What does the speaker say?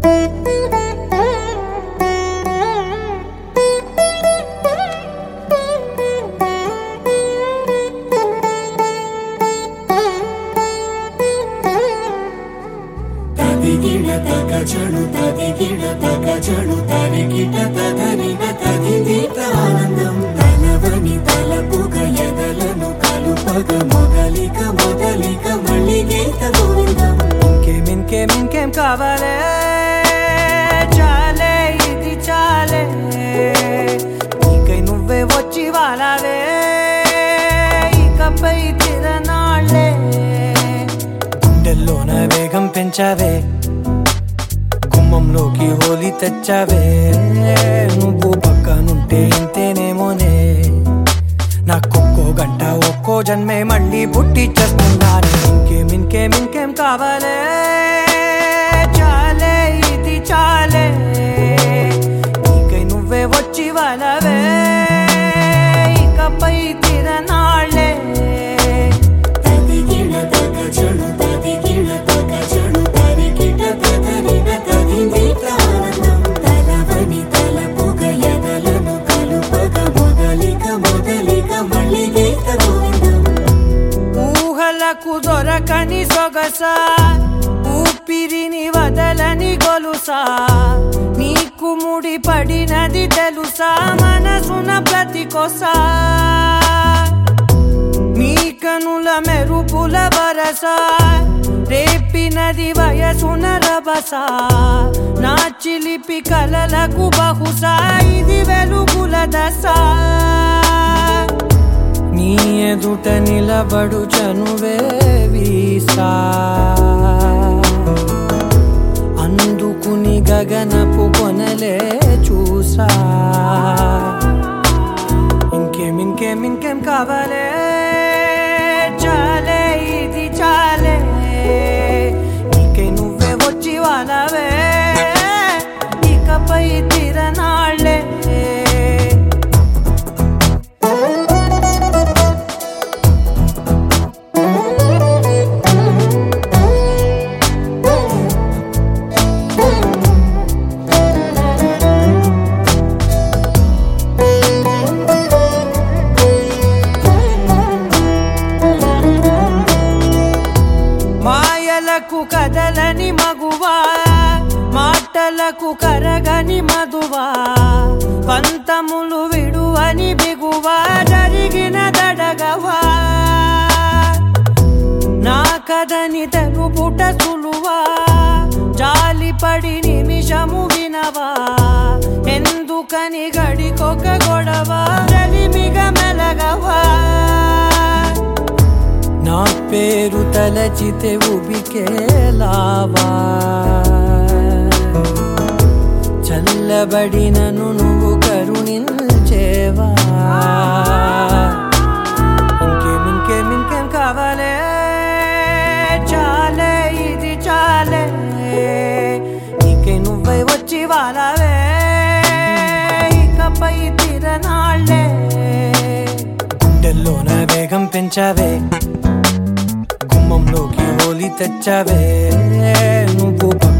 ఇంకేం కావాలే చాలే ఇది చాలే నీకై నువ్వే వచ్చి వాలావే ఇకపై తిరనాళ్ళే గుండెల్లోన వేగం పెంచావే గుమ్మంలోకి హోలీ తెచ్చావే నువ్వు పక్కనుంటే ఇంతేనేమోనే నాకొక్కో గంట ఒక్కో జన్మే మళ్ళీ పుట్టి చేస్తున్నాను ఇంకేం కావాలే చాలే ఇది చాలే నీకై నువ్వే వచ్చి వాలవే ఇకపై తిరనాళ్ళే ఊహలకు దొరకని సొగసా ఊపిరిని వదలని గొలుసా నీకు ముడి పడినది తెలుసా మనసున ప్రతి కొసా నీ కనుల మెరుపుల వరసా రేపినది వయసున రభసా నా చిలిపి కలలకు బహుశా ఇది వెలుగుల దశ నీ ఎదుట నిలబడు చనువే వీసా అందుకుని గగనపు కొనలే చూసా ఇంకేం కావాలే చాలే ఇది చాలే నీకై నువ్వే వచ్చి వాలవే ఇకపై తిరనాళ్ళే మాయలకు కదలని మగువా మాటలకు కరగని మధువా పంతములు విడువని బిగువా జరిగిన దడగవా నా కథని తెలుపుట సులువా జాలిపడి నిమిషము వినవా ఎందుకని గడికొక గొడవ రలిమిగ మెలగవా నా పేరు తలచితే ఉబికేలావా చల్లబడినను నువ్వు కరుణించేవా ఇంకేం కావాలే చాలే ఇది చాలే నీకై నువ్వై వచ్చి వాలవే ఇకపై తిరనాళ్ళే గుండెల్లోన వేగం పెంచావే గుమ్మంలోకి హోలీ తెచ్చావే నువ్వు